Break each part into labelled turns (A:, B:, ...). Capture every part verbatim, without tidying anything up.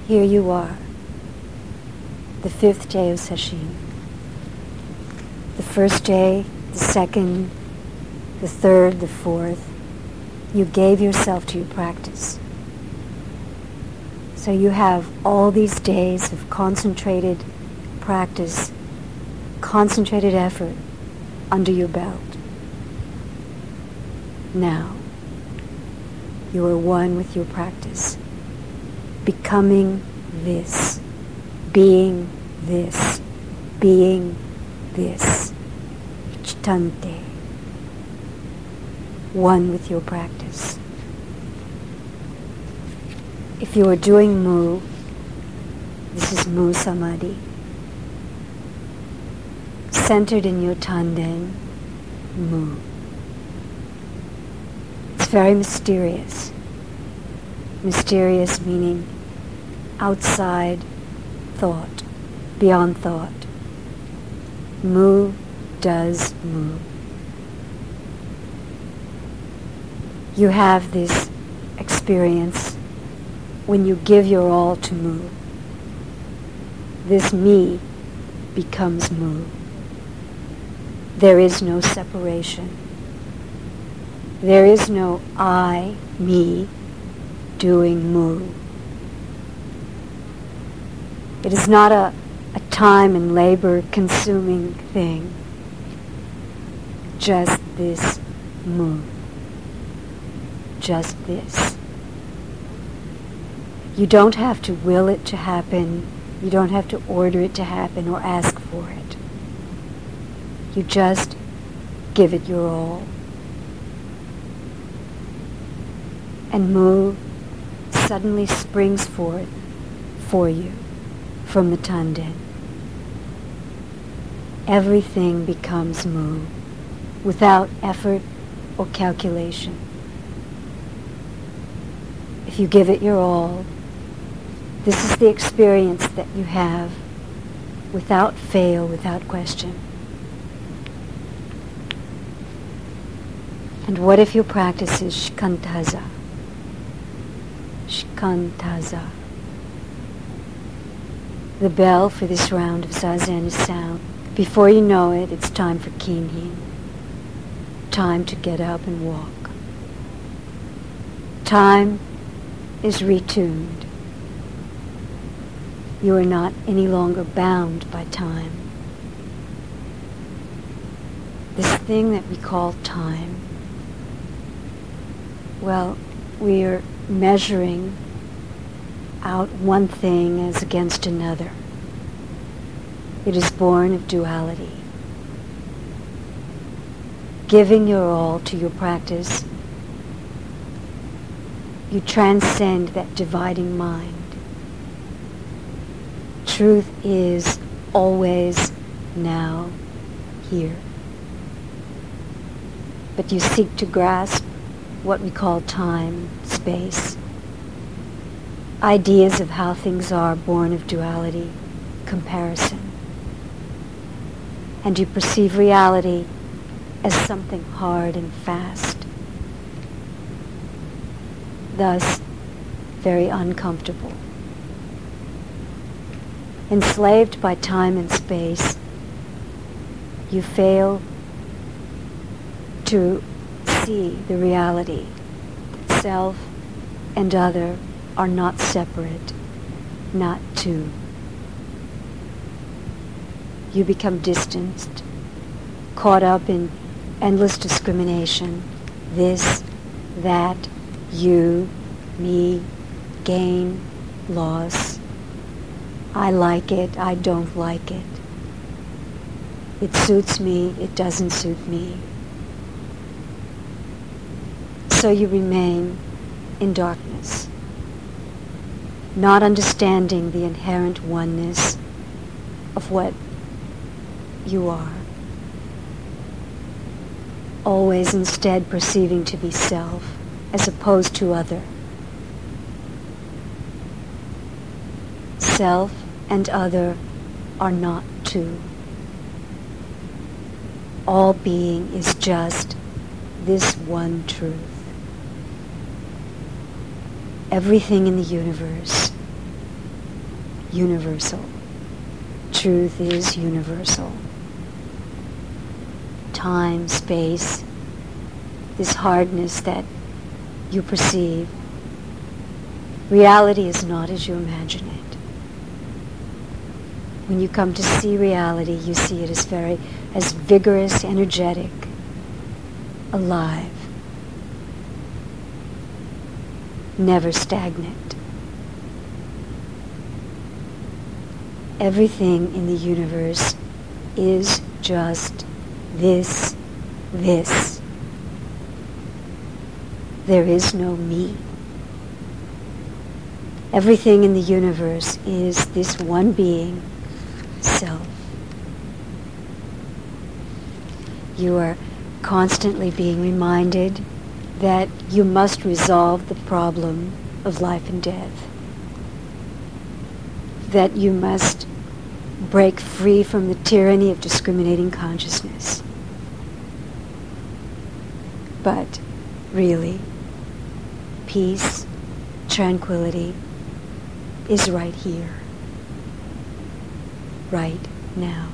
A: Here you are, the fifth day of Sesshin. The first day, the second, the third, the fourth, you gave yourself to your practice. So you have all these days of concentrated practice, concentrated effort under your belt. Now, you are one with your practice, becoming this, being this, being this, Chitante, one with your practice. If you are doing Mu, this is Mu Samadhi. Centered in your Tanden, Mu. It's very mysterious. Mysterious meaning outside thought, beyond thought. Mu does Mu. You have this experience when you give your all to Mu. This me becomes Mu. There is no separation. There is no I, me, doing Mu. It is not a, a time and labor consuming thing. Just this Mu. Just this. You don't have to will it to happen. You don't have to order it to happen or ask for it. You just give it your all. And Mu suddenly springs forth for you from the Tanden. Everything becomes Mu without effort or calculation. If you give it your all, this is the experience that you have without fail, without question. And what if your practice is shikantaza? Shikantaza. The bell for this round of Zazen is sound. Before you know it, it's time for Kinhin. Time to get up and walk. Time is retuned. You are not any longer bound by time. This thing that we call time, well, we are measuring out one thing as against another. It is born of duality. Giving your all to your practice, you transcend that dividing mind. Truth is always now here. But you seek to grasp what we call time, space. Ideas of how things are born of duality, comparison. And you perceive reality as something hard and fast. Thus, very uncomfortable. Enslaved by time and space, you fail to see the reality that self and other are not separate, not two. You become distanced, caught up in endless discrimination, this, that, you, me, gain, loss. I like it, I don't like it. It suits me, it doesn't suit me. So you remain in darkness, not understanding the inherent oneness of what you are. Always instead perceiving to be self as opposed to other. Self and other are not two. All being is just this one truth. Everything in the universe universal. Truth is universal. Time, space, this hardness that you perceive, reality is not as you imagine it. When you come to see reality, you see it as very, as vigorous, energetic, alive, never stagnant. Everything in the universe is just this, this. There is no me. Everything in the universe is this one being, self. You are constantly being reminded that you must resolve the problem of life and death, that you must break free from the tyranny of discriminating consciousness. But really, peace, tranquility is right here, right now.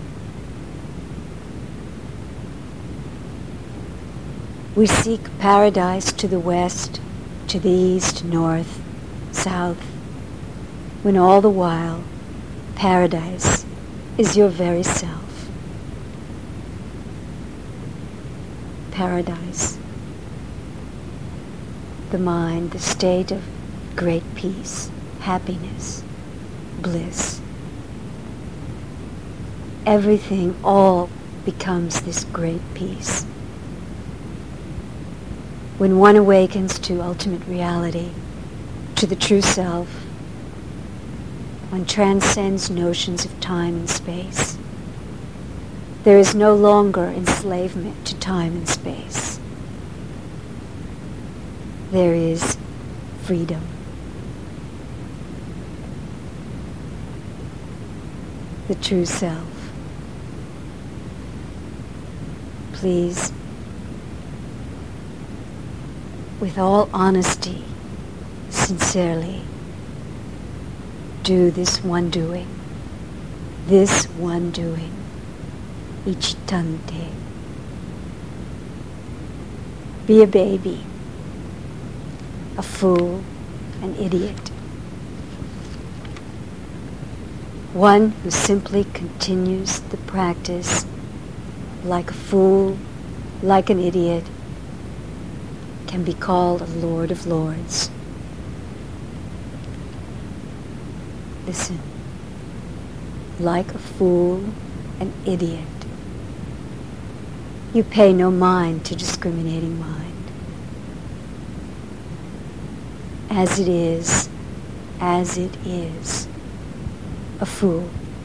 A: We seek paradise to the west, to the east, north, south, when all the while paradise is your very self. Paradise, the mind, the state of great peace, happiness, bliss. Everything, all becomes this great peace. When one awakens to ultimate reality, to the true self, one transcends notions of time and space. There is no longer enslavement to time and space. There is freedom. The true self. Please, with all honesty, sincerely, do this one doing, this one doing, ichitante. Be a baby, a fool, an idiot. One who simply continues the practice like a fool, like an idiot, can be called a Lord of Lords. Listen, like a fool, an idiot, you pay no mind to discriminating mind. As it is, as it is, a fool.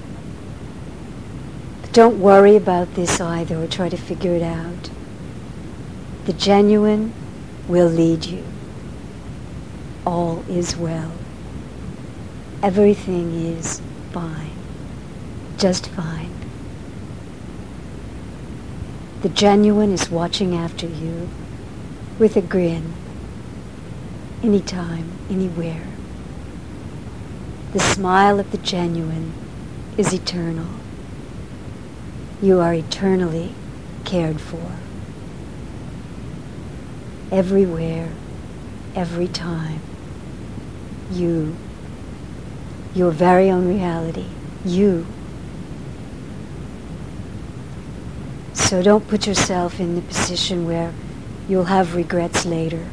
A: But don't worry about this either or try to figure it out. The genuine will lead you. All is well. Everything is fine. Just fine. The genuine is watching after you with a grin, anytime, anywhere. The smile of the genuine is eternal. You are eternally cared for. Everywhere, every time. You, your very own reality. You. So don't put yourself in the position where you'll have regrets later.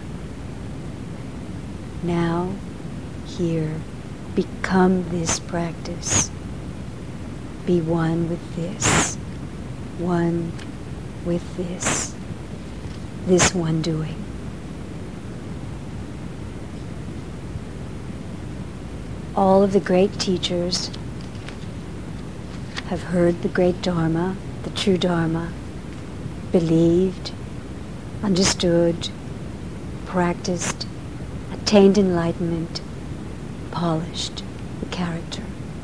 A: Now, here, become this practice. Be one with this. One with this. This one doing. All of the great teachers have heard the great Dharma, the true Dharma, believed, understood, practiced, attained enlightenment, polished the character.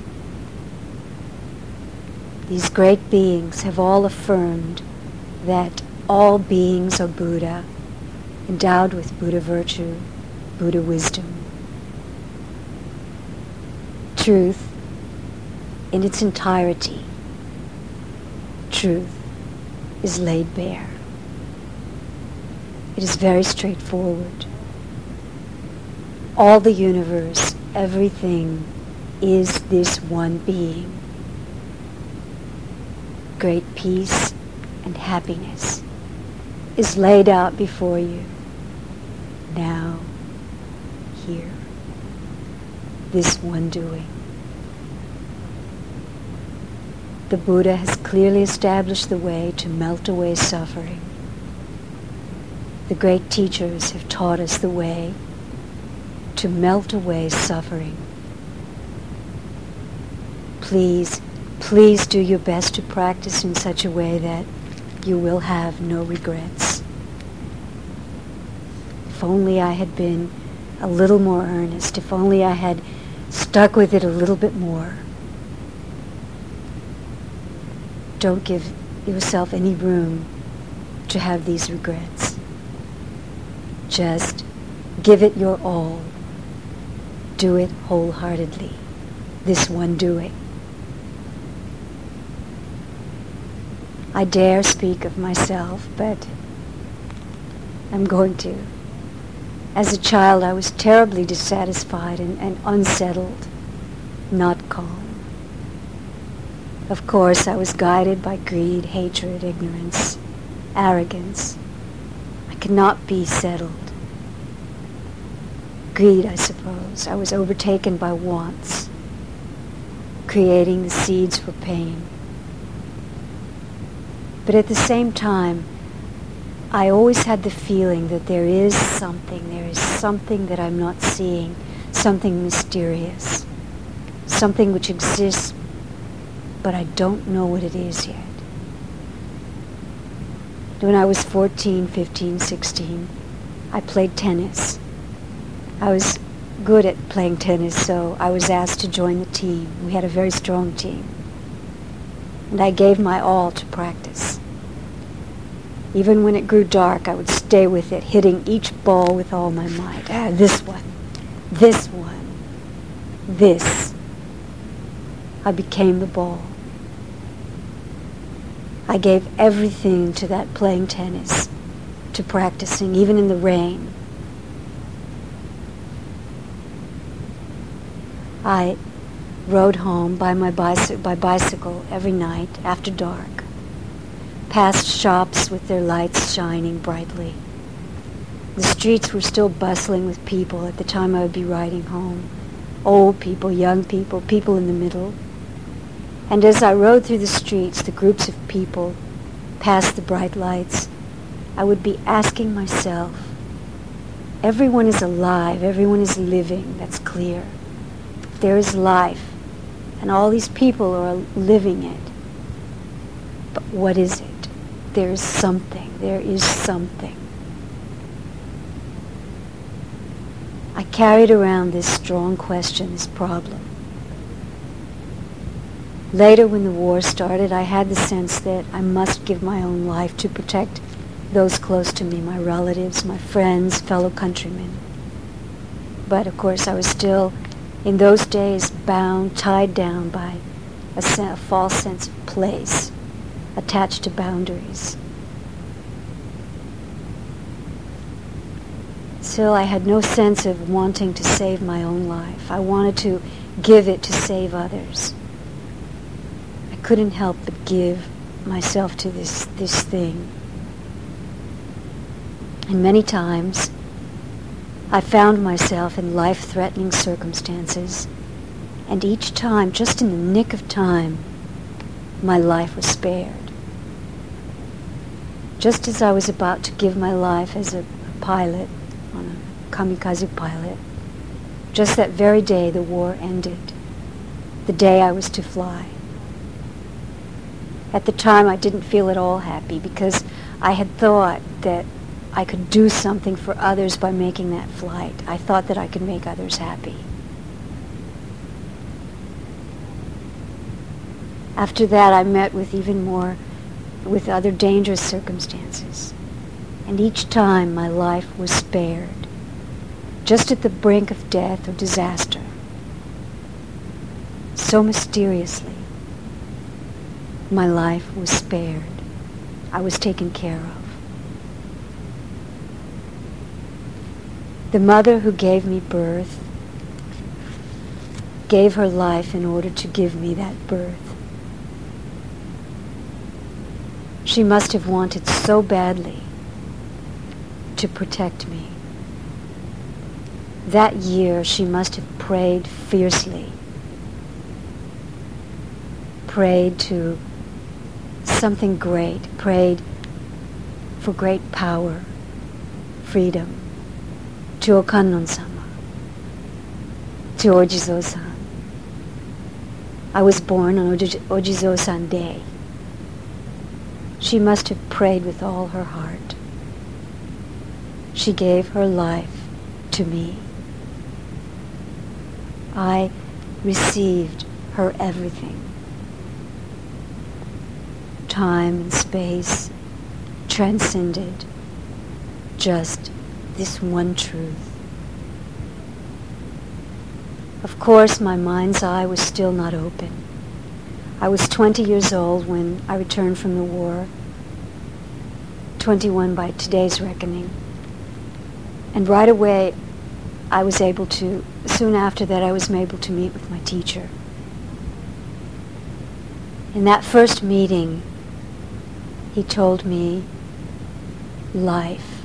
A: These great beings have all affirmed that all beings are Buddha, endowed with Buddha virtue, Buddha wisdom. truth in its entirety. Truth is laid bare. It is very straightforward. All the universe, everything, is this one being. Great peace and happiness is laid out before you. Now, here, this one doing. The Buddha has clearly established the way to melt away suffering. The great teachers have taught us the way to melt away suffering. Please, please do your best to practice in such a way that you will have no regrets. If only I had been a little more earnest, if only I had stuck with it a little bit more. Don't give yourself any room to have these regrets. Just give it your all. Do it wholeheartedly. This one doing. I dare speak of myself, but I'm going to. As a child, I was terribly dissatisfied and, and unsettled, not calm. Of course, I was guided by greed, hatred, ignorance, arrogance. I could not be settled. Greed, I suppose. I was overtaken by wants, creating the seeds for pain. But at the same time, I always had the feeling that there is something, there is something that I'm not seeing, something mysterious, something which exists, but I don't know what it is yet. When I was fourteen, fifteen, sixteen, I played tennis. I was good at playing tennis, so I was asked to join the team. We had a very strong team. And I gave my all to practice. Even when it grew dark, I would stay with it, hitting each ball with all my might. Ah, this one, this one, this. I became the ball. I gave everything to that playing tennis, to practicing, even in the rain. I rode home by my bicy- by bicycle every night after dark, past shops with their lights shining brightly. The streets were still bustling with people at the time I would be riding home. Old people, young people, people in the middle. And as I rode through the streets, the groups of people, past the bright lights, I would be asking myself, everyone is alive, everyone is living, that's clear. There is life, and all these people are living it. But what is it? There is something, there is something. I carried around this strong question, this problem. Later, when the war started, I had the sense that I must give my own life to protect those close to me, my relatives, my friends, fellow countrymen. But of course, I was still, in those days, bound, tied down by a, se- a false sense of place, attached to boundaries. Still, I had no sense of wanting to save my own life. I wanted to give it to save others. I couldn't help but give myself to this, this thing. And many times, I found myself in life-threatening circumstances, and each time, just in the nick of time, my life was spared. Just as I was about to give my life as a, a pilot, on a kamikaze pilot, just that very day the war ended, the day I was to fly. At the time I didn't feel at all happy because I had thought that I could do something for others by making that flight. I thought that I could make others happy. After that, I met with even more, with other dangerous circumstances. And each time my life was spared, just at the brink of death or disaster. so mysteriously, my life was spared. I was taken care of. The mother who gave me birth gave her life in order to give me that birth. She must have wanted so badly to protect me. That year she must have prayed fiercely, prayed to something great, prayed for great power, freedom, to Okannon-sama, to Ojizo-san. I was born on Oji- Ojizo-san Day. She must have prayed with all her heart. She gave her life to me. I received her everything. Time and space transcended just this one truth. Of course, my mind's eye was still not open. I was twenty years old when I returned from the war, twenty-one by today's reckoning. And right away, I was able to, soon after that, I was able to meet with my teacher. In that first meeting, he told me, life.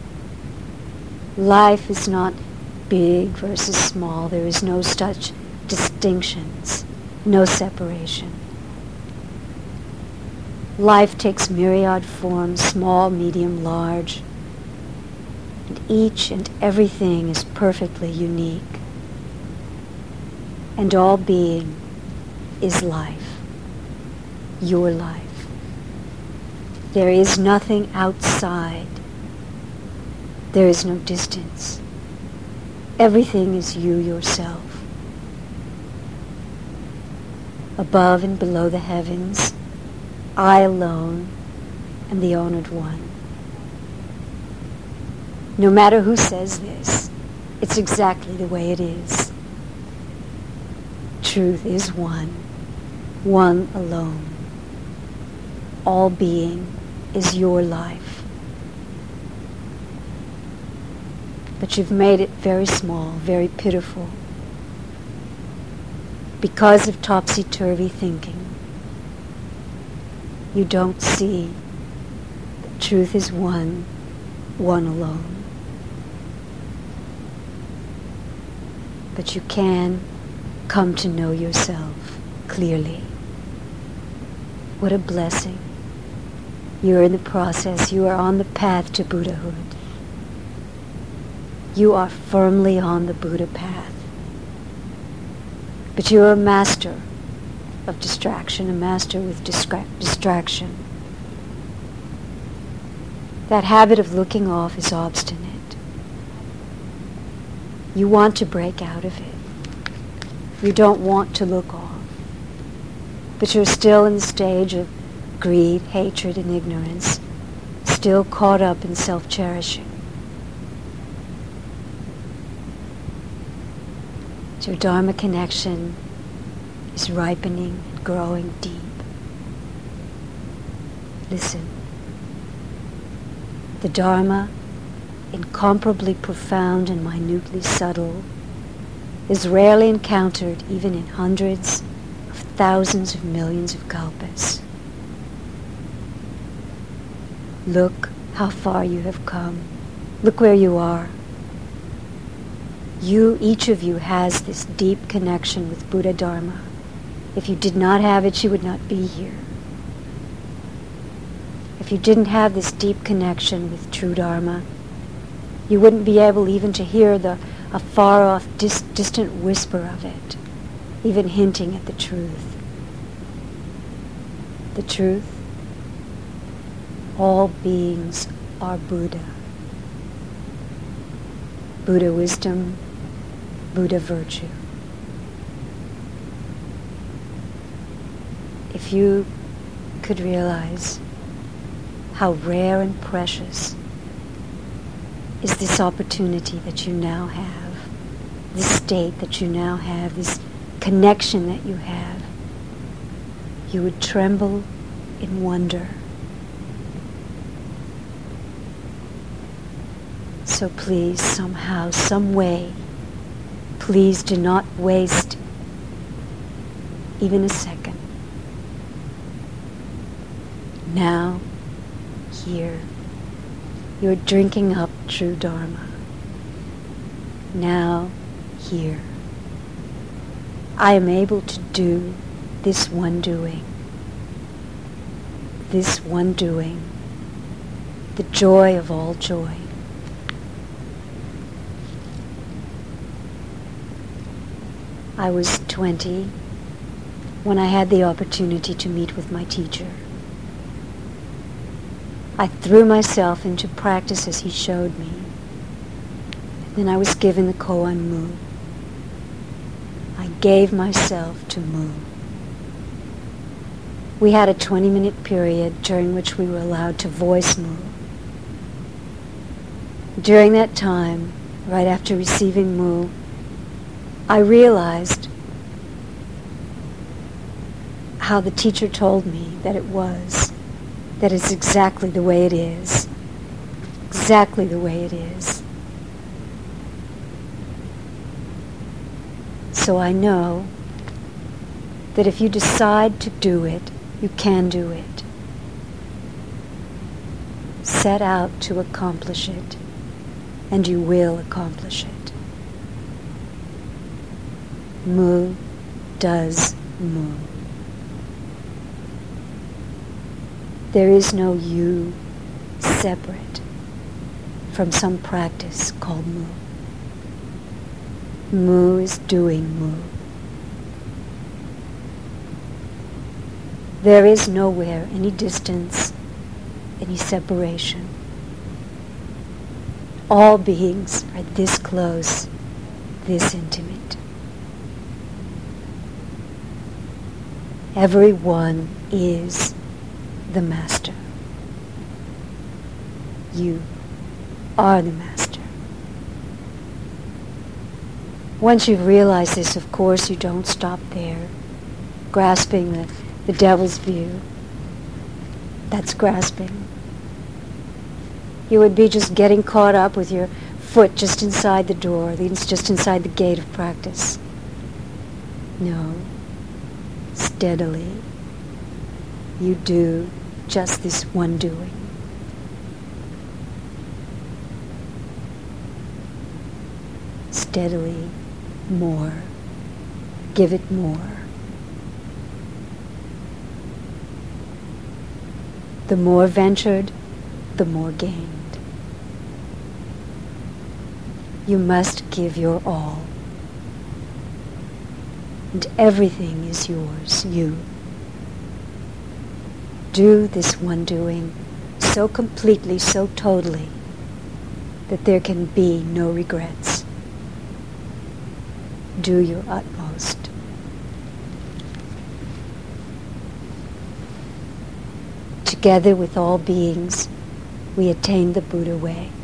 A: Life is not big versus small. There is no such distinctions, no separation. Life takes myriad forms, small, medium, large. And each and everything is perfectly unique. And all being is life, your life. There is nothing outside. There is no distance. Everything is you yourself. Above and below the heavens, I alone am the honored one. No matter who says this, it's exactly the way it is. Truth is one, one alone. All being is your life. But you've made it very small, very pitiful, because of topsy-turvy thinking. You don't see that truth is one, one alone. But you can come to know yourself clearly. What a blessing. You're in the process. You are on the path to Buddhahood. You are firmly on the Buddha path. But you're a master of distraction, a master with distra- distraction. That habit of looking off is obstinate. You want to break out of it. You don't want to look off. But you're still in the stage of greed, hatred, and ignorance, still caught up in self-cherishing. Your Dharma connection is ripening and growing deep. Listen. The Dharma, incomparably profound and minutely subtle, is rarely encountered even in hundreds of thousands of millions of kalpas. Look how far you have come. Look where you are. You, each of you, has this deep connection with Buddha Dharma. If you did not have it, you would not be here. If you didn't have this deep connection with true Dharma, you wouldn't be able even to hear the a far-off, dis- distant whisper of it, even hinting at the truth. The truth? All beings are Buddha. Buddha wisdom, Buddha virtue. If you could realize how rare and precious is this opportunity that you now have, this state that you now have, this connection that you have, you would tremble in wonder. So please, somehow, some way, please do not waste even a second. Now, here, you're drinking up true Dharma. Now, here, I am able to do this one doing. This one doing, the joy of all joy. I was twenty when I had the opportunity to meet with my teacher. I threw myself into practice as he showed me. Then I was given the koan mu. I gave myself to mu. We had a twenty-minute period during which we were allowed to voice mu. During that time, right after receiving mu, I realized how the teacher told me that it was, that it's exactly the way it is, exactly the way it is. So I know that if you decide to do it, you can do it. Set out to accomplish it, and you will accomplish it. Mu does mu. There is no you separate from some practice called mu. Mu is doing mu. There is nowhere any distance, any separation. All beings are this close, this intimate. Everyone is the master. You are the master. Once you've realized this, of course, you don't stop there, grasping the, the devil's view. That's grasping. You would be just getting caught up with your foot just inside the door, just inside the gate of practice. No. Steadily, you do just this one doing. Steadily, more. Give it more. The more ventured, the more gained. You must give your all. And everything is yours, you. Do this one doing so completely, so totally, that there can be no regrets. Do your utmost. Together with all beings, we attain the Buddha way.